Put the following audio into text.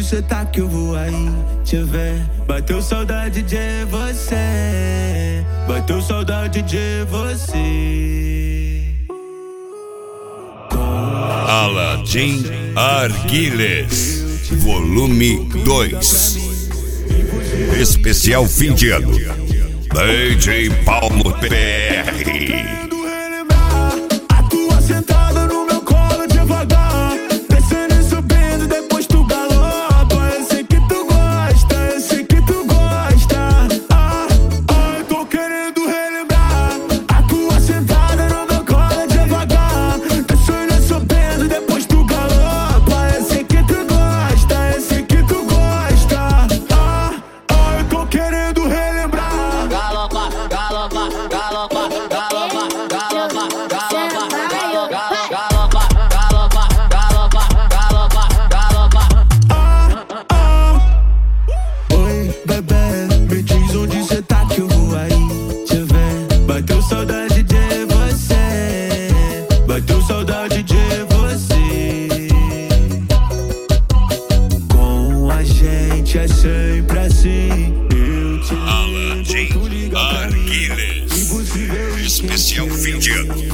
cê tá que eu vou aí te ver. Bateu saudade de você, bateu saudade de você. Aladim Arguilles, volume 2. Especial fim de ano. DJ Paulo PR. É sempre assim. Eu te Aladim Arguilles, especial fim de ano.